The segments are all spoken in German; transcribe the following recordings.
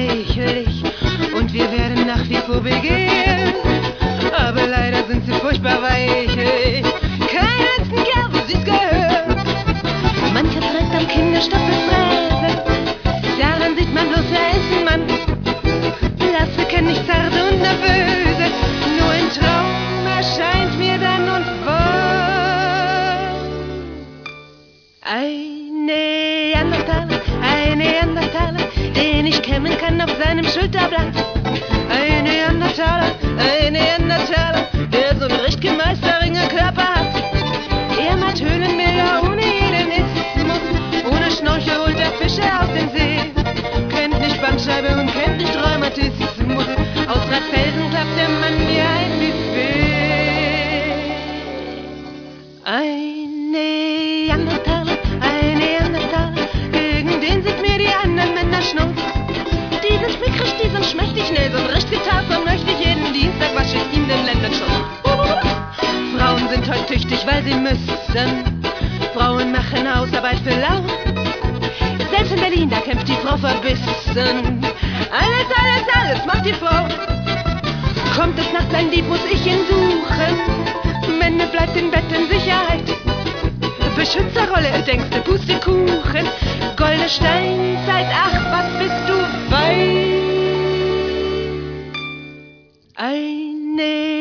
reichlich und wir werden nach wie vor begehren. Aber leider sind sie furchtbar weichlich. Kein einzigen Kerl, wo sie's gehört. Mancher trägt am Kinderstoffel Fräse, daran sieht man bloß, er ist ein Mann. Lasse kenn ich zart und nervöse, nur ein Traum erscheint mir dann und wann. Ein Neandertaler, den ich kämmen kann auf seinem Schulterblatt. Ein Neandertaler, der so einen recht gemeisterringen Körper hat. Er macht Höhlenbilder ohne Hellenismus, ohne Schnorchel holt er Fische aus dem See. Kennt nicht Bandscheibe und kennt nicht Rheumatismus, aus Drahtfelsen klappt der Mann wie ein Buffet. Ein Neandertaler, gegen den sind mir die anderen Männer Schnuss. Die sind mickrig, die sind schmächtig, schnell, sind recht getastet, möchte ich jeden Dienstag, was steht ihm den Lendenschuss. Frauen sind heute tüchtig, weil sie müssen. Frauen machen Hausarbeit für lau. Selbst in Berlin, da kämpft die Frau verbissen. Alles macht die Frau. Kommt es nachts ein Dieb, muss ich ihn suchen. Männer bleibt im Bett in Sicherheit. Beschützerrolle, denkst du, Pustekuchen. Goldene Steinzeit, ach, was bist du weit. Ein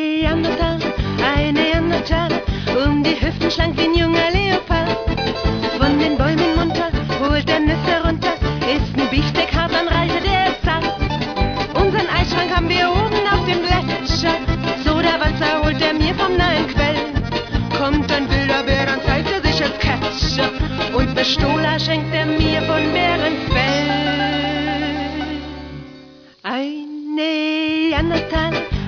Neandertaler, um die Hüften schlank wie ein junger Leopard. Von den Bäumen munter, holt er Nüsse runter, ist ein Beefsteak hart an Reise, der ist zart. Unseren Eisschrank haben wir oben auf dem Gletscher, Sodawasser holt er mir vom nahen Quell. Kommt ein wilder Bär, dann zeigt er sich als Catcher und ne Stola schenkt er mir von Bärenfell. Ein Neandertaler,